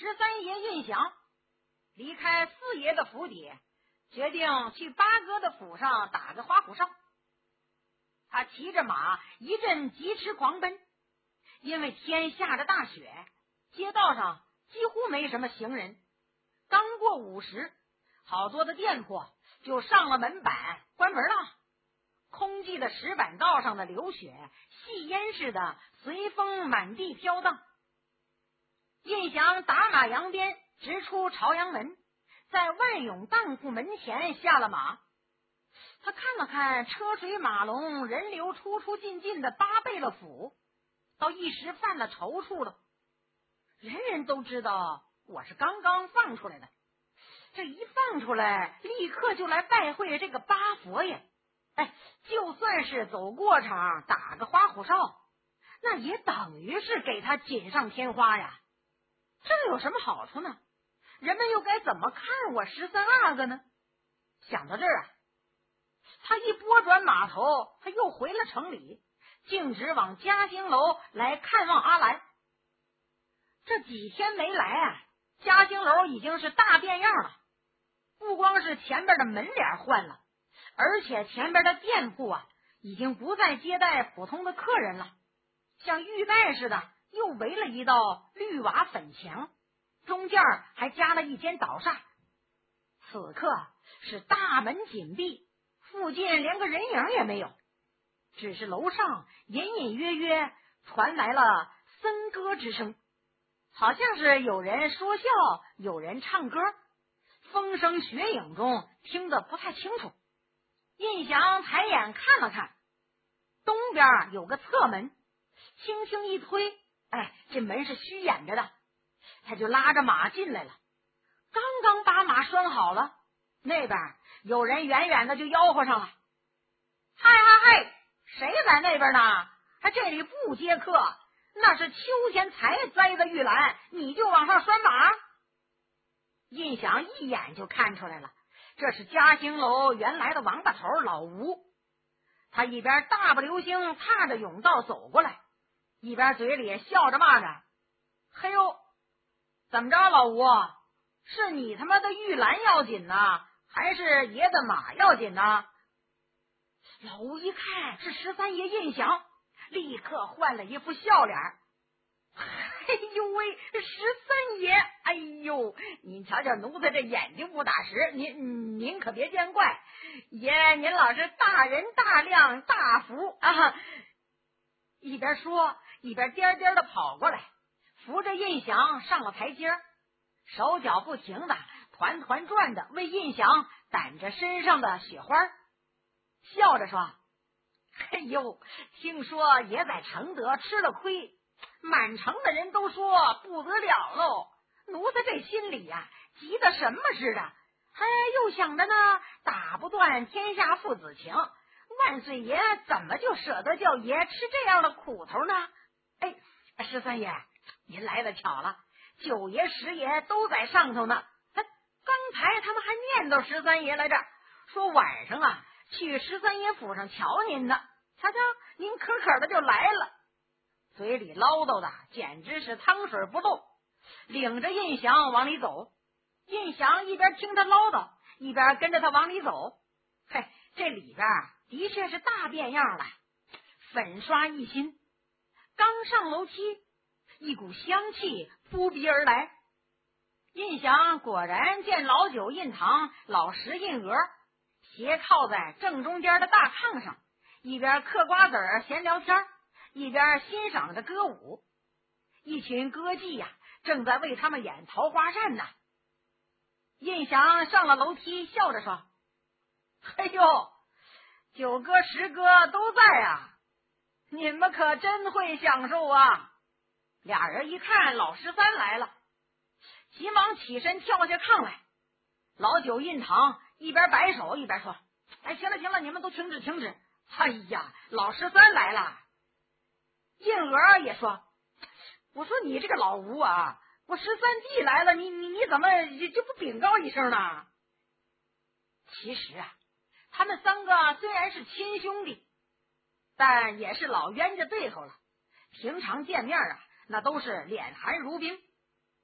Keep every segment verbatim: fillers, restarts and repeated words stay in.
十三爷胤祥离开四爷的府邸，决定去八哥的府上打个花虎哨。他骑着马一阵疾驰狂奔，因为天下着大雪，街道上几乎没什么行人。刚过午时，好多的店铺就上了门板关门了，空寂的石板道上的流雪细烟似的随风满地飘荡。胤祥打马扬鞭，直出朝阳门，在万永当铺门前下了马。他看了看车水马龙、人流出出进进的八贝勒府，倒一时犯了踌躇了。人人都知道我是刚刚放出来的，这一放出来立刻就来拜会这个八佛爷。哎，就算是走过场打个花虎哨，那也等于是给他锦上添花呀。这有什么好处呢？人们又该怎么看我十三阿哥呢？想到这儿啊，他一拨转马头，他又回了城里，径直往嘉兴楼来看望阿来。这几天没来啊，嘉兴楼已经是大变样了。不光是前边的门脸换了，而且前边的店铺啊，已经不再接待普通的客人了，像玉带似的又围了一道绿瓦粉墙，中间还加了一间倒厦。此刻是大门紧闭，附近连个人影也没有，只是楼上隐隐约约传来了笙歌之声，好像是有人说笑，有人唱歌，风声雪影中听得不太清楚。胤祥抬眼看了看，东边有个侧门，轻轻一推，哎，这门是虚掩着的，他就拉着马进来了。刚刚把马拴好了，那边有人远远的就吆喝上了：“嗨嗨嗨，谁在那边呢？还这里不接客，那是秋天才栽的玉兰，你就往上拴马？”胤祥一眼就看出来了，这是嘉兴楼原来的王八头老吴。他一边大步流星踏着甬道走过来，一边嘴里笑着骂着：“嘿呦，怎么着老吴，是你他妈的玉兰要紧呢，还是爷的马要紧呢？”老吴一看是十三爷胤祥，立刻换了一副笑脸：“哎呦喂，十三爷，哎呦，您瞧瞧奴才这眼睛不打实，您您可别见怪，爷您老是大人大量大福啊！”一边说一边颠颠的跑过来，扶着胤祥上了台阶，手脚不停的团团转的为胤祥掸着身上的雪花，笑着说：“哎呦，听说爷在承德吃了亏，满城的人都说不得了喽。奴才这心里呀、啊，急得什么似的，还又想着呢，打不断天下父子情，万岁爷怎么就舍得叫爷吃这样的苦头呢？哎，十三爷，您来的巧了，九爷十爷都在上头呢。刚才他们还念叨十三爷来着，说晚上啊去十三爷府上瞧您呢。瞧瞧，您可可的就来了，嘴里唠叨的简直是汤水不漏，领着胤祥往里走。胤祥一边听他唠叨，一边跟着他往里走。嘿，这里边的确是大变样了，粉刷一新。刚上楼梯，一股香气扑鼻而来。胤祥果然见老九印堂老十印额斜靠在正中间的大炕上，一边嗑瓜子儿闲聊天，一边欣赏着歌舞。一群歌妓呀、啊，正在为他们演桃花扇呢。胤祥上了楼梯，笑着说：“哎呦，九哥十哥都在啊，你们可真会享受啊！”俩人一看老十三来了，急忙起身跳下炕来。老九印堂一边摆手一边说：“哎，行了行了，你们都停止停止！哎呀，老十三来了。”印娥也说：“我说你这个老吴啊，我十三弟来了，你你你怎么就不禀告一声呢？”其实啊，他们三个虽然是亲兄弟，但也是老冤家对头了。平常见面啊，那都是脸寒如冰。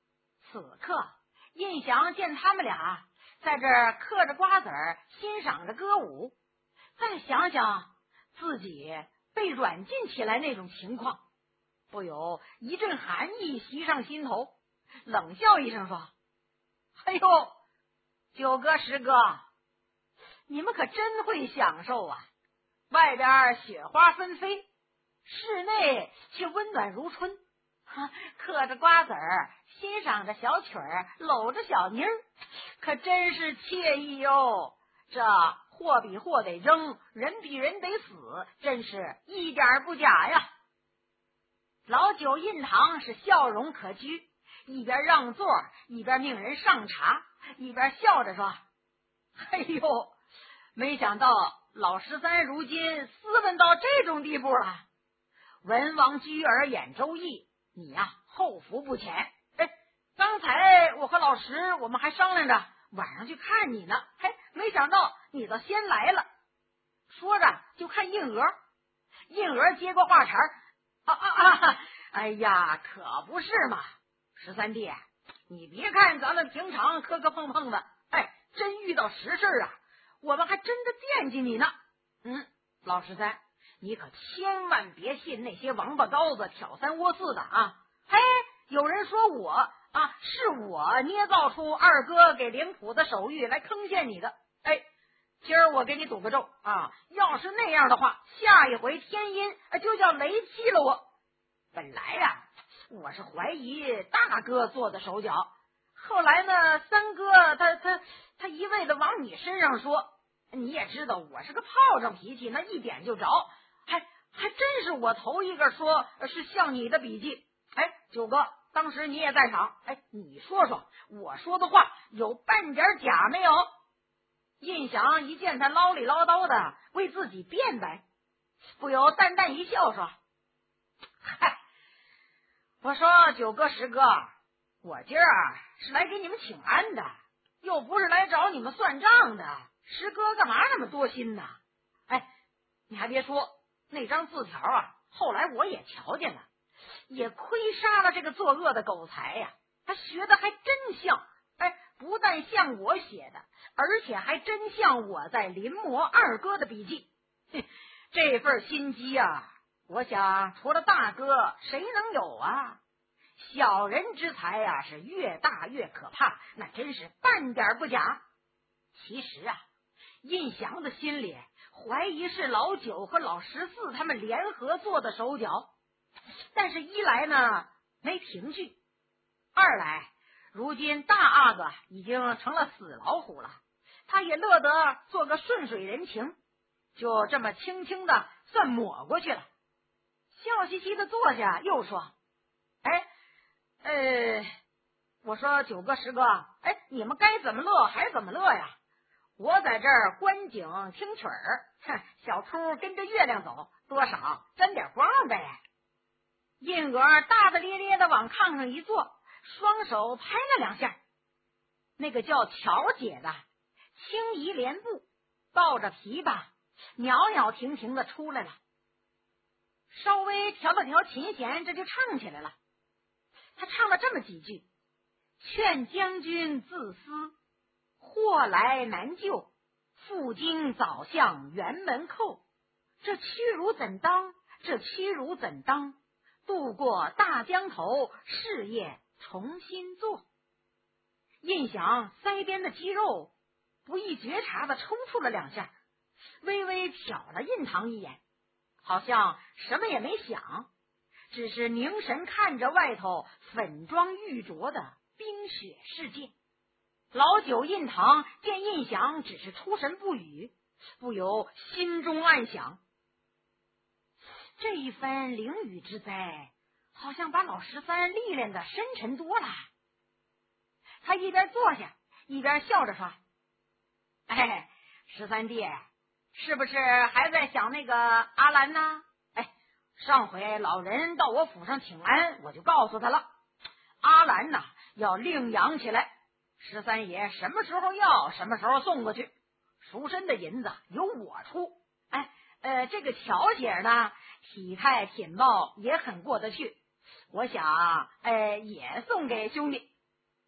此刻印祥见他们俩在这儿嗑着瓜子儿，欣赏着歌舞，再想想自己被软禁起来那种情况，不由一阵寒意袭上心头，冷笑一声说：哎呦，九哥十哥，你们可真会享受啊！外边雪花纷飞，室内却温暖如春，哈，嗑着瓜子儿，欣赏着小曲儿，搂着小妮儿，可真是惬意哟。这货比货得扔，人比人得死，真是一点不假呀。老九印堂是笑容可掬，一边让座，一边命人上茶，一边笑着说：哎呦，没想到老十三如今斯文到这种地步了。文王居而演周易，你呀、啊、后福不浅。哎，刚才我和老石我们还商量着晚上去看你呢，嘿，没想到你倒先来了。说着就看印娥，印娥接过话茬儿，啊啊啊！哎呀，可不是嘛，十三弟，你别看咱们平常磕磕碰碰的，哎，真遇到实事啊，我们还真的惦记你呢。嗯，老十三，你可千万别信那些王八羔子挑三窝四的啊！嘿，有人说我啊，是我捏造出二哥给脸谱的手谕来坑陷你的。哎，今儿我给你赌个咒啊，要是那样的话，下一回天阴就叫雷劈了我。本来呀、啊，我是怀疑大哥做的手脚，后来呢，三哥他他他一味的往你身上说，你也知道我是个炮仗脾气，那一点就着，还还真是我头一个说是像你的笔记。哎，九哥，当时你也在场，哎，你说说我说的话有半点假没有？印祥一见他唠里唠叨的为自己辩白，不由淡淡一笑说：嗨，我说九哥十哥，我今儿是来给你们请安的，又不是来找你们算账的，十哥干嘛那么多心呢？哎，你还别说，那张字条啊，后来我也瞧见了，也亏杀了这个作恶的狗才呀、啊！他学的还真像，哎，不但像我写的，而且还真像我在临摹二哥的笔记。这份心机啊，我想除了大哥谁能有啊？小人之才啊，是越大越可怕，那真是半点不假。其实啊，印祥的心里怀疑是老九和老十四他们联合做的手脚，但是一来呢没凭据，二来如今大阿哥已经成了死老虎了，他也乐得做个顺水人情，就这么轻轻的算抹过去了。笑嘻嘻的坐下，又说：哎，呃，我说九哥十哥，哎，你们该怎么乐还怎么乐呀？我在这儿观景听曲儿，哼，小秃跟着月亮走，多少沾点光呗。印娥大大咧咧的往炕上一坐，双手拍了两下，那个叫乔姐的轻移莲步，抱着琵琶袅袅婷婷的出来了，稍微调了调琴弦，这就唱起来了。他唱了这么几句：劝将军自私，祸来难救，负荆早向辕门扣，这屈辱怎当，这屈辱怎当，渡过大江头，事业重新做。印祥腮边的肌肉不易觉察的抽搐了两下，微微瞟了印堂一眼，好像什么也没想，只是凝神看着外头粉妆玉琢的冰雪世界。老九印堂见印祥只是出神不语，不由心中暗想，这一番灵雨之灾好像把老十三历练的深沉多了。他一边坐下一边笑着说：哎，十三弟，是不是还在想那个阿兰呢？哎，上回老人到我府上请安，我就告诉他了，阿兰呐要另养起来，十三爷什么时候要什么时候送过去，赎身的银子由我出。哎，呃，这个乔姐呢，体态品貌也很过得去，我想，呃，也送给兄弟。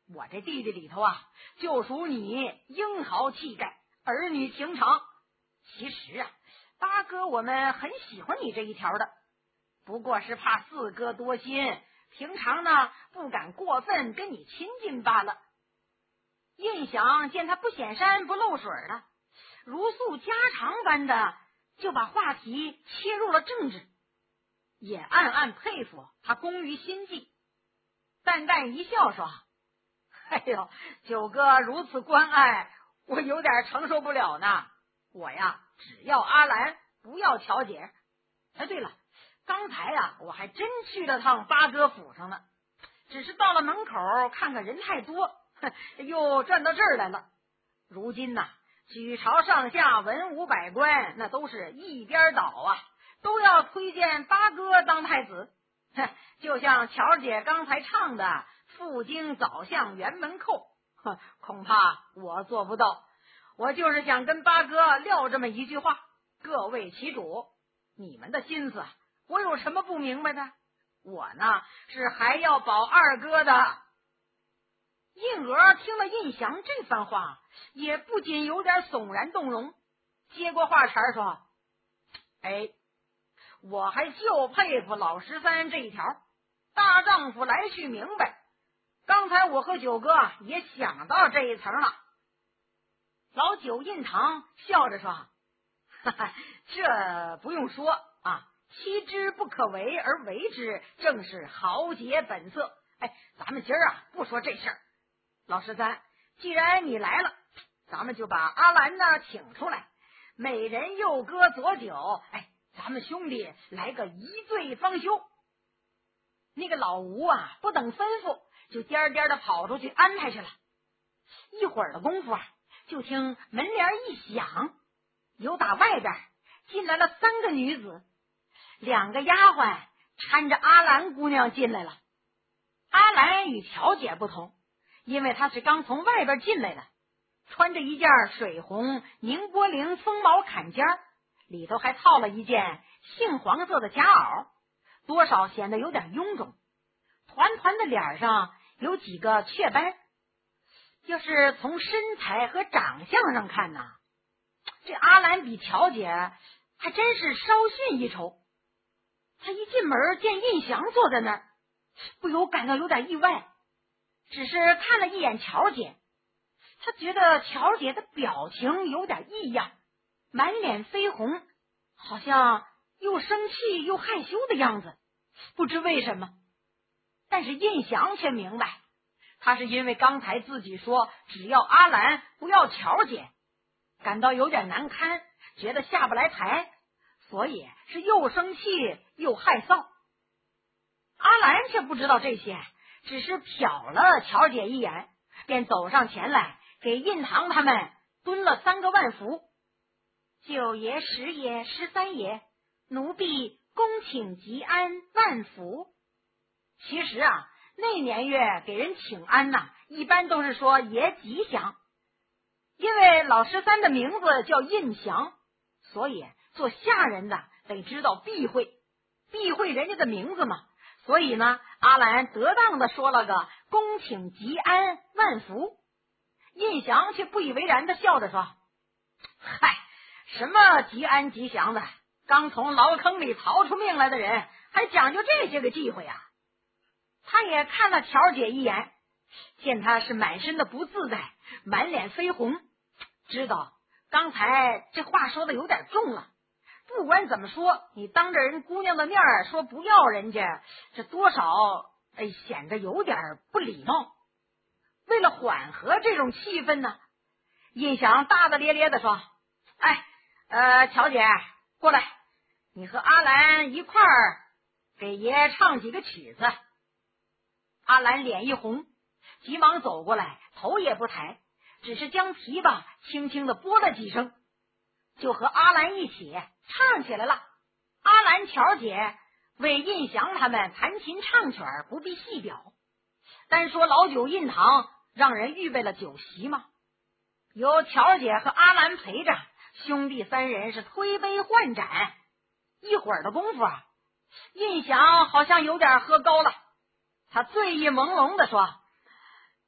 我这弟弟里头啊，就属你英豪气概，儿女情长。其实啊，八哥我们很喜欢你这一条的，不过是怕四哥多心，平常呢不敢过分跟你亲近罢了。印想见他不显山不露水的，如诉家常般的就把话题切入了政治，也暗暗佩服他工于心计，淡淡一笑说：哎呦，九哥如此关爱，我有点承受不了呢。我呀只要阿兰，不要乔姐。哎，对了，刚才呀我还真去了趟八哥府上呢，只是到了门口看看人太多，又转到这儿来了。如今呐，举朝上下文武百官那都是一边倒啊，都要推荐八哥当太子。就像乔姐刚才唱的赴京早向辕门叩，恐怕我做不到。我就是想跟八哥撂这么一句话，各为其主，你们的心思我有什么不明白的？我呢是还要保二哥的。印娥听了印祥这番话，也不仅有点悚然动容，接过话茬说：哎，我还就佩服老十三这一条，大丈夫来去明白。刚才我和九哥也想到这一层了。老九印堂笑着说：哈哈，这不用说啊，妻之不可为而为之，正是豪杰本色。哎，咱们今儿啊不说这事儿，老十三，既然你来了，咱们就把阿兰呢请出来，美人诱歌佐酒，哎，咱们兄弟来个一醉方休。那个老吴啊，不等吩咐，就颠颠的跑出去安排去了。一会儿的功夫啊，就听门帘一响，有打外边进来了三个女子，两个丫鬟搀着阿兰姑娘进来了。阿兰与乔姐不同，因为她是刚从外边进来的，穿着一件水红宁波绫风毛坎肩，里头还套了一件杏黄色的夹袄，多少显得有点臃肿。团团的脸上有几个雀斑，要是从身材和长相上看呢，这阿兰比乔姐还真是稍逊一筹。他一进门见印祥坐在那儿，不由感到有点意外，只是看了一眼乔姐，他觉得乔姐的表情有点异样，满脸绯红，好像又生气又害羞的样子，不知为什么。但是印祥却明白，他是因为刚才自己说只要阿兰不要乔姐，感到有点难堪，觉得下不来台，所以是又生气又害臊。阿兰却不知道这些，只是瞟了乔姐一眼，便走上前来给印堂他们蹲了三个万福。九爷、十爷、十三爷，奴婢恭请吉安万福。其实啊，那年月给人请安呐，一般都是说爷吉祥。因为老十三的名字叫印祥，所以做下人的得知道避讳，避讳人家的名字嘛。所以呢，阿兰得当的说了个恭请吉安万福。印祥却不以为然的笑着说：嗨，什么吉安吉祥的，刚从牢坑里逃出命来的人还讲究这些个忌讳啊。他也看了乔姐一眼，见她是满身的不自在，满脸绯红，知道刚才这话说的有点重了。不管怎么说，你当着人姑娘的面说不要人家，这多少哎显得有点不礼貌。为了缓和这种气氛呢，印祥大大咧咧的说：哎，呃，乔姐过来，你和阿兰一块儿给爷唱几个曲子。阿兰脸一红，急忙走过来，头也不抬，只是将琵琶轻轻的拨了几声，就和阿兰一起唱起来了。阿兰、乔姐为印祥他们弹琴唱曲儿，不必细表。单说老九印堂让人预备了酒席嘛，由乔姐和阿兰陪着，兄弟三人是推杯换盏。一会儿的功夫啊，印祥好像有点喝高了，他醉意朦胧的说：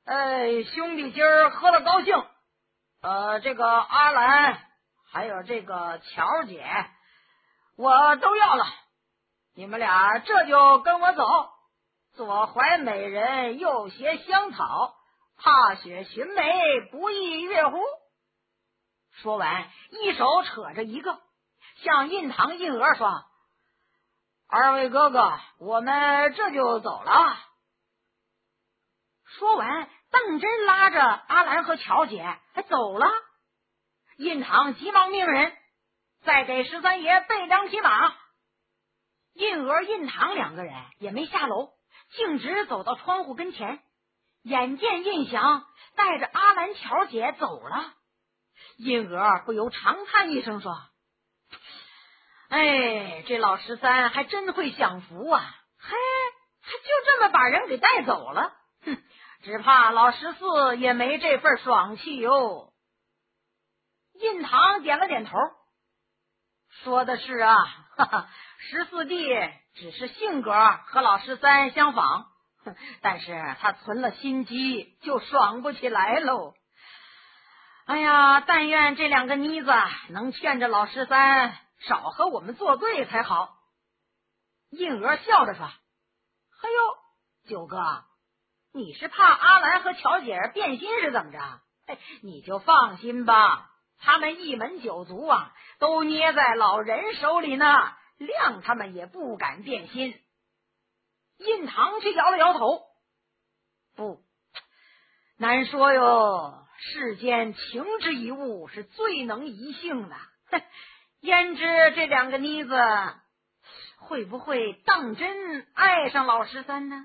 呃，兄弟今儿喝了高兴，呃，这个阿兰还有这个乔姐，我都要了。你们俩这就跟我走，左怀美人，右携香草，踏雪寻梅，不亦乐乎？说完，一手扯着一个，向印堂印额说：“二位哥哥，我们这就走了。”说完，邓真拉着阿兰和乔姐还走了。印堂急忙命人再给十三爷备两匹马。印额、印堂两个人也没下楼，径直走到窗户跟前，眼见印祥带着阿兰、乔姐走了，印额不由长叹一声说：“哎，这老十三还真会享福啊，嘿，还就这么把人给带走了，哼，只怕老十四也没这份爽气哟。”印堂点了点头，说的是啊，哈哈，十四弟只是性格和老十三相仿，但是他存了心机，就爽不起来喽。哎呀，但愿这两个妮子能劝着老十三少和我们作对才好。印娥笑着说：“嘿呦，九哥，你是怕阿兰和乔姐变心是怎么着？哎，你就放心吧，他们一门九族啊，都捏在老人手里呢，谅他们也不敢变心。”印堂却摇了摇头：“不，难说哟，世间情之一物是最能移性的，焉知这两个妮子会不会当真爱上老十三呢？”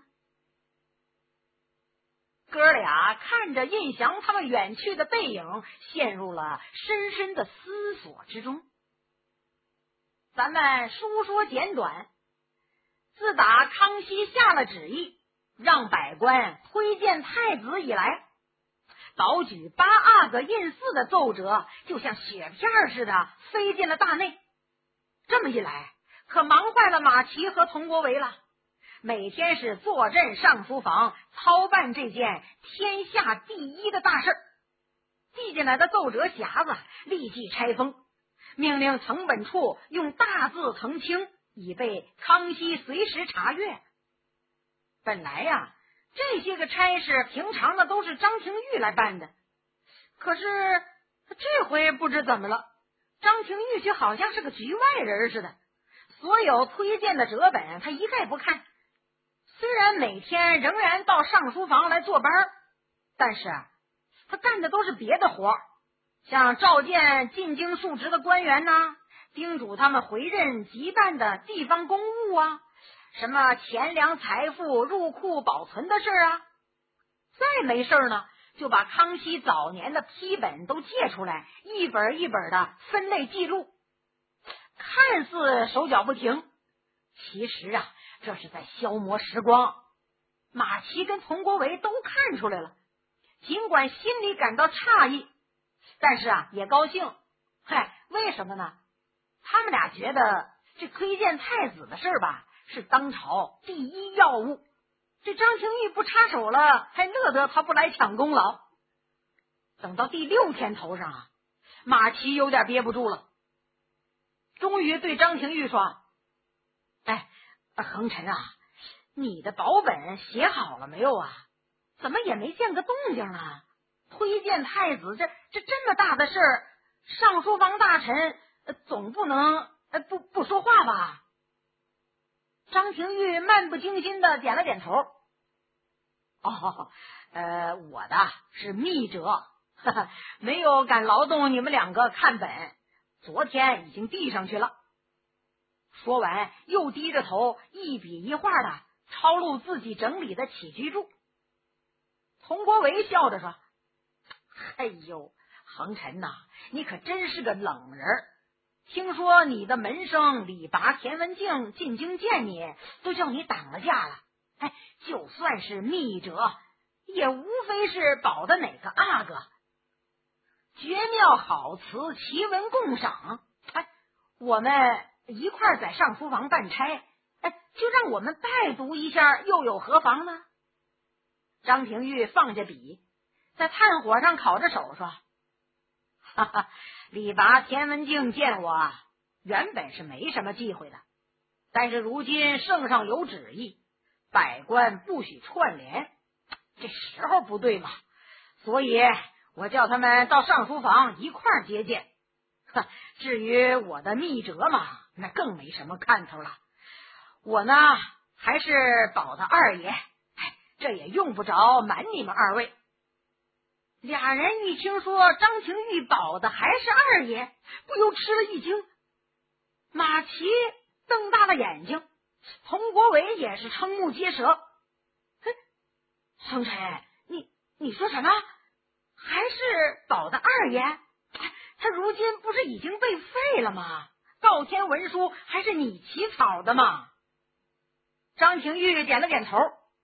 哥俩看着印祥他们远去的背影，陷入了深深的思索之中。咱们书说简短，自打康熙下了旨意让百官推荐太子以来，早举八阿哥印寺的奏折就像雪片似的飞进了大内。这么一来，可忙坏了马齐和佟国维了，每天是坐镇上书房操办这件天下第一的大事。寄进来的奏折匣子立即拆封，命令誊本处用大字澄清，以备康熙随时查阅。本来呀，这些个差事平常的都是张廷玉来办的，可是这回不知怎么了，张廷玉却好像是个局外人似的，所有推荐的折本他一概不看。虽然每天仍然到上书房来坐班，但是他干的都是别的活，像召见进京述职的官员呐，叮嘱他们回任急办的地方公务啊，什么钱粮财富入库保存的事啊。再没事呢，就把康熙早年的批本都借出来，一本一本的分类记录，看似手脚不停，其实啊，这是在消磨时光。马齐跟佟国维都看出来了，尽管心里感到诧异，但是啊也高兴。嗨，为什么呢？他们俩觉得这推荐太子的事吧，是当朝第一要务，这张廷玉不插手了，还乐得他不来抢功劳。等到第六天头上啊，马齐有点憋不住了，终于对张廷玉说：“哎，恒臣啊，你的保本写好了没有啊？怎么也没见个动静呢？推荐太子这这这么大的事儿，上书房大臣、呃、总不能、呃、不不说话吧？”张廷玉漫不经心的点了点头：“哦，呃，我的是密折，呵呵，没有敢劳动你们两个看本，昨天已经递上去了。”说完，又低着头一笔一画的抄录自己整理的起居注。佟国维笑着说：“哎呦，恒臣呐、啊，你可真是个冷人。听说你的门生李拔、田文镜进京见你，都叫你挡了驾了。哎，就算是密折，也无非是保的哪个阿哥。绝妙好词，奇文共赏。哎，我们一块儿在上书房办差，哎，就让我们拜读一下，又有何妨呢？” 张廷玉放下笔，在炭火上烤着手说：“哈哈，李拔、田文镜见我原本是没什么忌讳的，但是如今圣上有旨意，百官不许串联，这时候不对嘛，所以我叫他们到上书房一块儿接见。至于我的密折嘛，那更没什么看头了。我呢，还是保的二爷，这也用不着瞒你们二位。”俩人一听说张廷玉保的还是二爷，不由吃了一惊。马齐瞪大了眼睛，佟国伟也是瞠目结舌。哼，圣臣，你你说什么？还是保的二爷？他如今不是已经被废了吗？告天文书还是你起草的吗？张廷玉点了点头。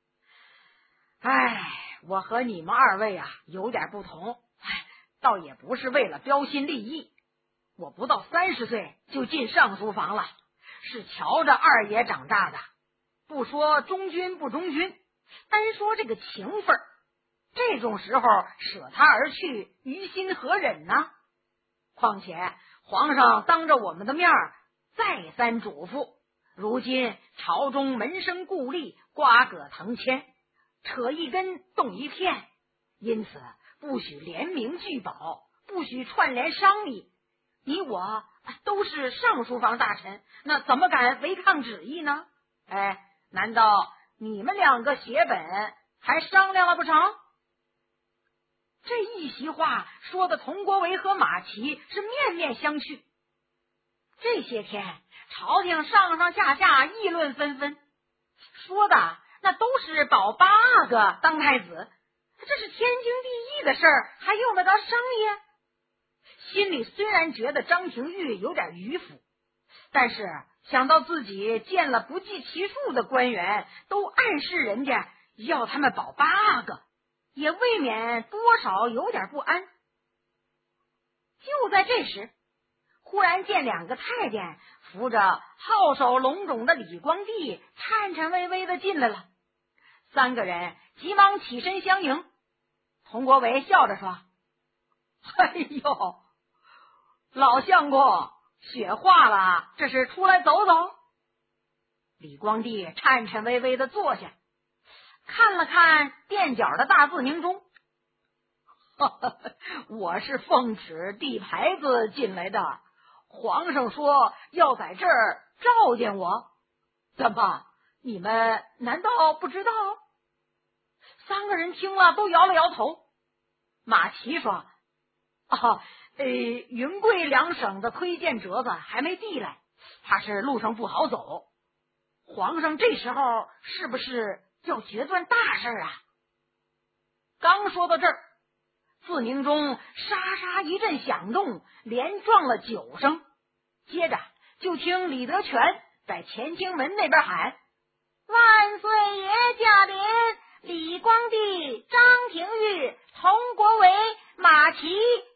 哎，我和你们二位啊有点不同，哎，倒也不是为了标新立异。我不到三十岁就进上书房了，是瞧着二爷长大的。不说忠君不忠君，单说这个情分，这种时候舍他而去，于心何忍呢？况且皇上当着我们的面再三嘱咐，如今朝中门生故吏，瓜葛腾迁，扯一根动一片，因此不许联名聚宝，不许串联商议。你我都是上书房大臣，那怎么敢违抗旨意呢？哎，难道你们两个写本还商量了不成？这一席话说的佟国维和马齐是面面相觑。这些天朝廷上上下下议论纷纷，说的那都是保八个当太子，这是天经地义的事儿，还用得着商议？心里虽然觉得张廷玉有点迂腐，但是想到自己见了不计其数的官员，都暗示人家要他们保八个，也未免多少有点不安。就在这时，忽然见两个太监扶着号手龙种的李光地颤颤巍巍的进来了，三个人急忙起身相迎。佟国维笑着说：“哎呦，老相公，雪化了，这是出来走走？”李光地颤颤巍巍的坐下，看了看垫脚的大字凝钟，我是奉旨递牌子进来的，皇上说要在这儿召见我，怎么你们难道不知道？三个人听了都摇了摇头。马齐说：“哦，呃，云贵两省的推荐折子还没递来，怕是路上不好走。皇上这时候是不是要决断大事啊？”刚说到这儿，自宁中沙沙一阵响动，连撞了九声，接着就听李德全在乾清门那边喊：“万岁爷驾临！李光地、张廷玉、佟国维、马齐